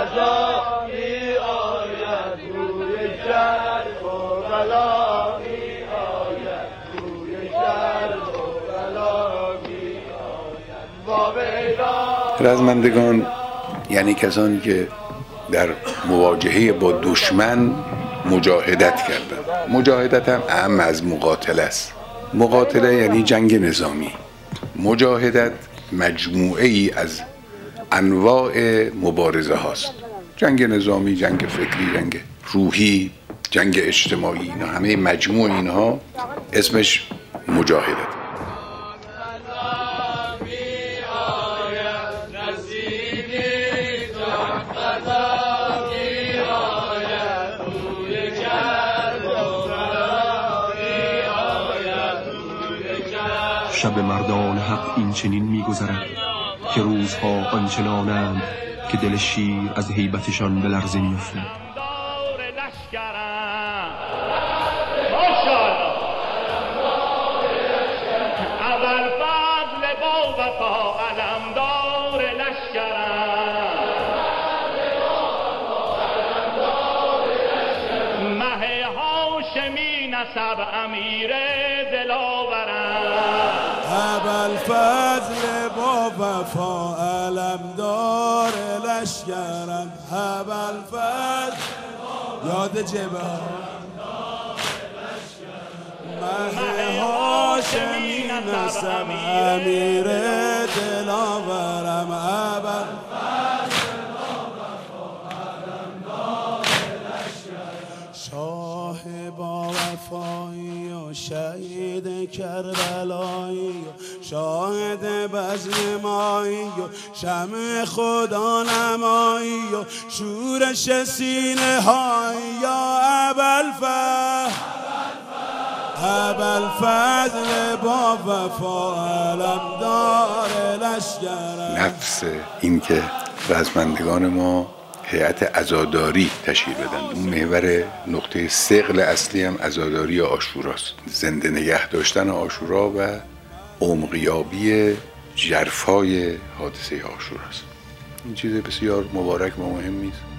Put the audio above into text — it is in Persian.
قضا می آید روی شر و بلا می آید روی شر و بلا می آید. رزمندگان یعنی کسانی که در مواجهه با دشمن مجاهدت کردند. مجاهدت هم اهم از مقاتله است. مقاتله یعنی جنگ نظامی. مجاهدت مجموعه ای از انواع مبارزه هاست. جنگ نظامی، جنگ فکری، جنگ روحی، جنگ اجتماعی، اینا همه مجموع اینها اسمش مجاهدت. شب مردان حق این چنین می‌گذرد که روزها آنچنانند که دل شیر از هیبتشان به لرزه می‌افتد. نسب امیر دلاورم ابوالفضل با وفا علمدار لشکرم ابوالفضل یاد جبهه مه هاشمی نسب امیر دلاورم شاه با وفایی و شهید کربلایی و شاهد بزم مایی و شمع خدا نمایی و شورش سینه هایی یا ابوالفضل با وفا علمدار لشکرم. نفس این که رزمندگان ما هیئت عزاداری تشکیل بدن. اون محور نقطه ثقل اصلی هم عزاداری عاشوراست. زنده نگه داشتن عاشورا و عمقیابی ژرفای حادثه عاشوراست. این چیز بسیار مبارک و مهمی است.